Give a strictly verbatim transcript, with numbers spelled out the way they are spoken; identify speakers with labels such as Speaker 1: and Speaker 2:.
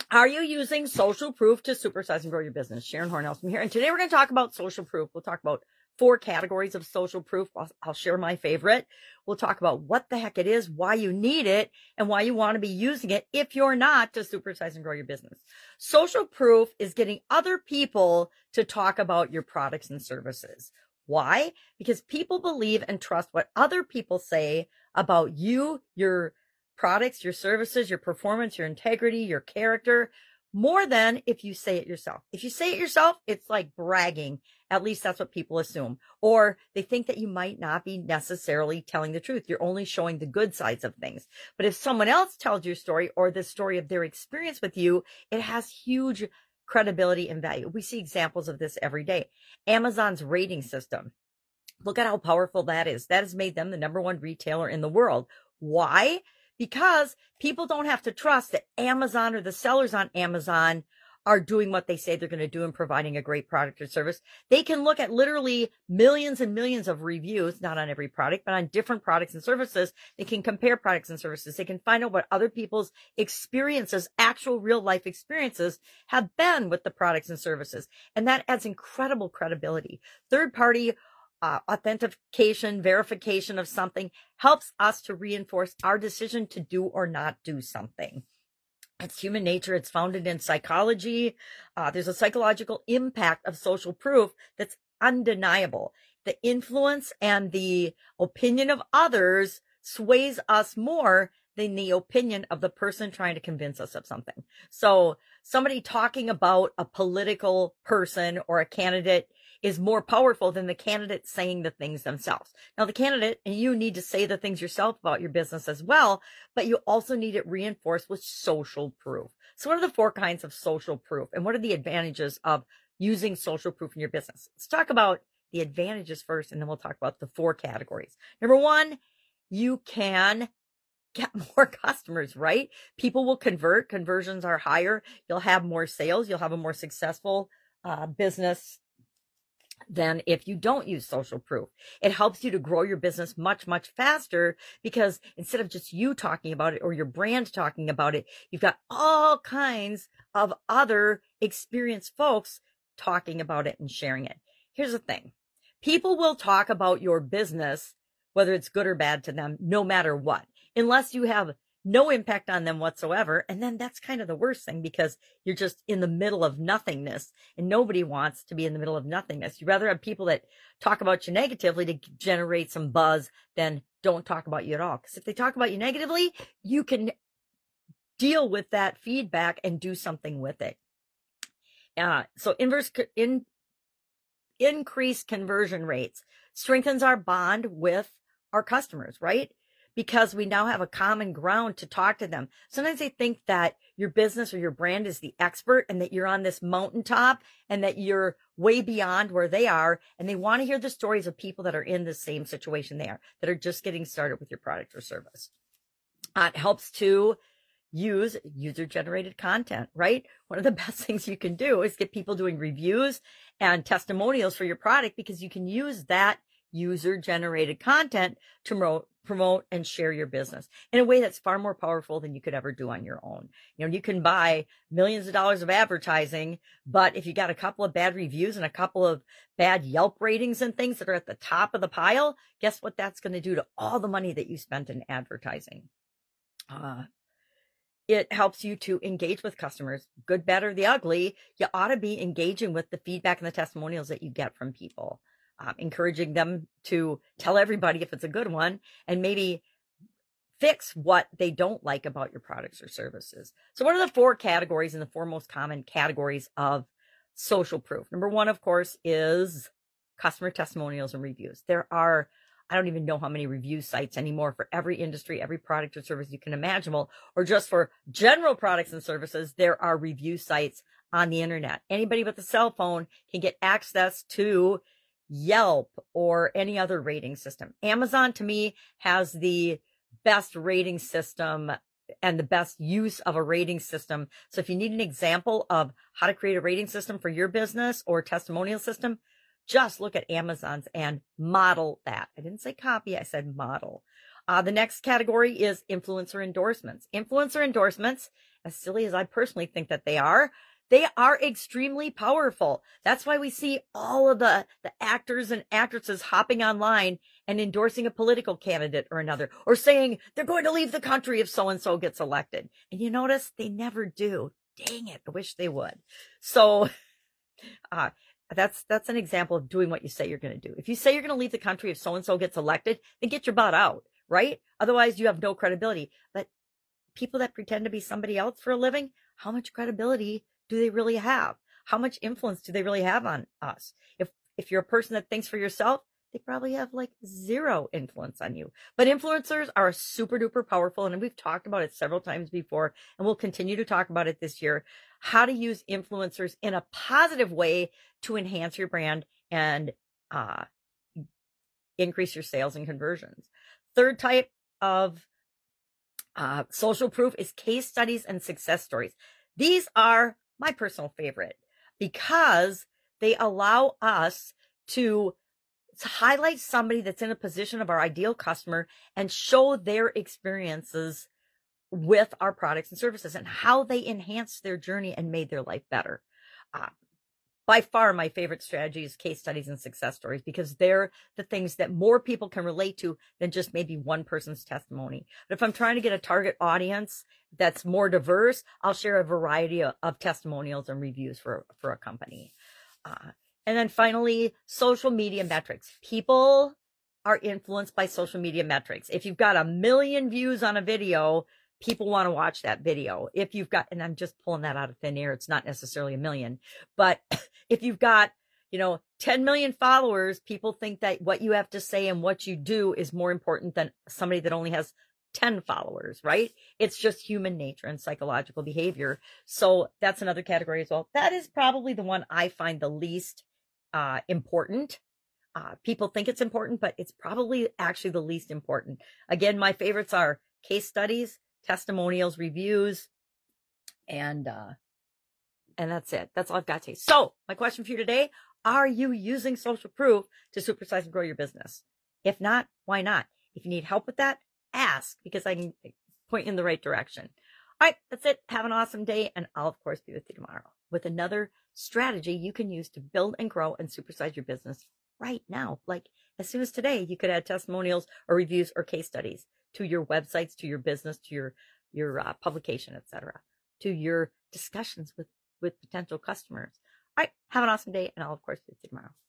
Speaker 1: Are you using social proof to supersize and grow your business? Sharon Hornell from here. And today we're going to talk about social proof. We'll talk about four categories of social proof. I'll, I'll share my favorite. We'll talk about what the heck it is, why you need it, and why you want to be using it if you're not to supersize and grow your business. Social proof is getting other people to talk about your products and services. Why? Because people believe and trust what other people say about you, your products, your services, your performance, your integrity, your character, more than if you say it yourself. If you say it yourself, it's like bragging. At least that's what people assume. Or they think that you might not be necessarily telling the truth. You're only showing the good sides of things. But if someone else tells your story or the story of their experience with you, it has huge credibility and value. We see examples of this every day. Amazon's rating system. Look at how powerful that is. That has made them the number one retailer in the world. Why? Because people don't have to trust that Amazon or the sellers on Amazon are doing what they say they're going to do and providing a great product or service. They can look at literally millions and millions of reviews, not on every product, but on different products and services. They can compare products and services. They can find out what other people's experiences, actual real life experiences have been with the products and services. And that adds incredible credibility. Third party Uh, authentication, verification of something helps us to reinforce our decision to do or not do something. It's human nature. It's founded in psychology. Uh, there's a psychological impact of social proof that's undeniable. The influence and the opinion of others sways us more than the opinion of the person trying to convince us of something. So somebody talking about a political person or a candidate is more powerful than the candidate saying the things themselves. Now, the candidate and you need to say the things yourself about your business as well, but you also need it reinforced with social proof. So what are the four kinds of social proof and what are the advantages of using social proof in your business? Let's talk about the advantages first, and then we'll talk about the four categories. Number one, you can get more customers, right? People will convert. Conversions are higher. You'll have more sales. You'll have a more successful uh, business than if you don't use social proof. It helps you to grow your business much, much faster because instead of just you talking about it or your brand talking about it, you've got all kinds of other experienced folks talking about it and sharing it. Here's the thing. People will talk about your business, whether it's good or bad to them, no matter what, unless you have no impact on them whatsoever. And then that's kind of the worst thing because you're just in the middle of nothingness and nobody wants to be in the middle of nothingness. You'd rather have people that talk about you negatively to generate some buzz than don't talk about you at all. Because if they talk about you negatively, you can deal with that feedback and do something with it. Uh, so inverse in increased conversion rates strengthens our bond with our customers, right? Because we now have a common ground to talk to them. Sometimes they think that your business or your brand is the expert and that you're on this mountaintop and that you're way beyond where they are. And they want to hear the stories of people that are in the same situation they are, that are just getting started with your product or service. Uh, it helps to use user-generated content, right? One of the best things you can do is get people doing reviews and testimonials for your product because you can use that user-generated content to promote, promote and share your business in a way that's far more powerful than you could ever do on your own. You know, you can buy millions of dollars of advertising, but if you got a couple of bad reviews and a couple of bad Yelp ratings and things that are at the top of the pile, guess what that's going to do to all the money that you spent in advertising? Uh, It helps you to engage with customers, good, bad, or the ugly. You ought to be engaging with the feedback and the testimonials that you get from people, um, encouraging them to tell everybody if it's a good one and maybe fix what they don't like about your products or services. So what are the four categories and the four most common categories of social proof? Number one, of course, is customer testimonials and reviews. There are I don't even know how many review sites anymore for every industry, every product or service you can imagine, or just for general products and services. There are review sites on the internet. Anybody with a cell phone can get access to Yelp or any other rating system. Amazon, to me, has the best rating system and the best use of a rating system. So if you need an example of how to create a rating system for your business or testimonial system, just look at Amazon's and model that. I didn't say copy, I said model. Uh, the next category is influencer endorsements. Influencer endorsements as silly as I personally think that they are, they are extremely powerful. That's why we see all of the, the actors and actresses hopping online and endorsing a political candidate or another, or saying they're going to leave the country if so-and-so gets elected. And you notice they never do. Dang it. I wish they would. So uh, that's, that's an example of doing what you say you're going to do. If you say you're going to leave the country if so-and-so gets elected, then get your butt out, right? Otherwise you have no credibility. But people that pretend to be somebody else for a living, how much credibility do they really have? How much influence do they really have on us? If if you're a person that thinks for yourself, they probably have like zero influence on you. But influencers are super duper powerful. And we've talked about it several times before, and we'll continue to talk about it this year, how to use influencers in a positive way to enhance your brand and uh, increase your sales and conversions. Third type of uh, social proof is case studies and success stories. These are my personal favorite because they allow us to, to highlight somebody that's in a position of our ideal customer and show their experiences with our products and services and how they enhanced their journey and made their life better. Uh, by far, my favorite strategy is case studies and success stories because they're the things that more people can relate to than just maybe one person's testimony. But if I'm trying to get a target audience that's more diverse, I'll share a variety of, of testimonials and reviews for, for a company. Uh, and then finally, social media metrics. People are influenced by social media metrics. If you've got a million views on a video, people want to watch that video. If you've got, and I'm just pulling that out of thin air, it's not necessarily a million, but if you've got, you know, ten million followers, people think that what you have to say and what you do is more important than somebody that only has ten followers, right? It's just human nature and psychological behavior. So that's another category as well. That is probably the one I find the least uh, important. Uh, people think it's important, but it's probably actually the least important. Again, my favorites are case studies, testimonials, reviews, and uh, and that's it. That's all I've got to say. So my question for you today, are you using social proof to supersize and grow your business? If not, why not? If you need help with that, ask, because I can point you in the right direction. All right, that's it. Have an awesome day, and I'll, of course, be with you tomorrow with another strategy you can use to build and grow and supersize your business right now. Like as soon as today, you could add testimonials or reviews or case studies to your websites, to your business, to your your uh, publication, et cetera, to your discussions with with potential customers. All right, have an awesome day, and I'll, of course, see you tomorrow.